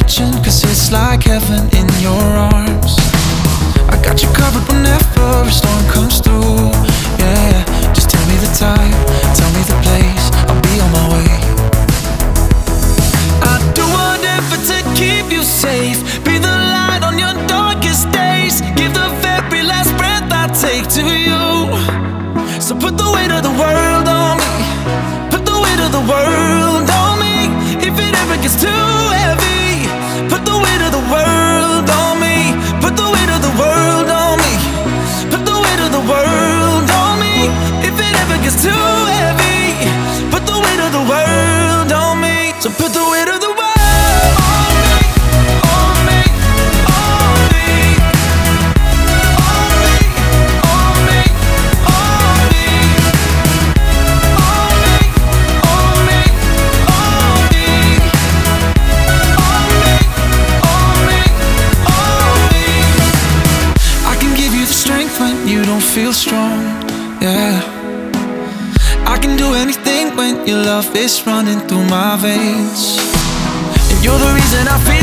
attention, 'cause it's like heaven in your arms. I got you covered whenever a storm comes through. Yeah, just tell me the time, tell me the place, I'll be on my way. I'd do whatever to keep you safe, be the light on your darkest days, give the very last breath I take to you. So put the weight of the world on me, put the weight of the world on me. If it ever gets too heavy, put the weight of the world on me, put the weight of the world on me, put the weight of the world on me. If it ever gets too heavy, put the weight of the world on me. So put the weight of the world on me, on me, on me, on me, on me, on me, on me, on me, on me, on me, on me. I can give you the strength when you don't feel strong, yeah. I can do anything when your love is running through my veins. And you're the reason I feel